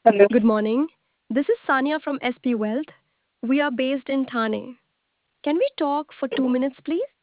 Hello. Good morning. This is Sanya from SP Wealth. We are based in Thane. Can we talk for 2 minutes, please?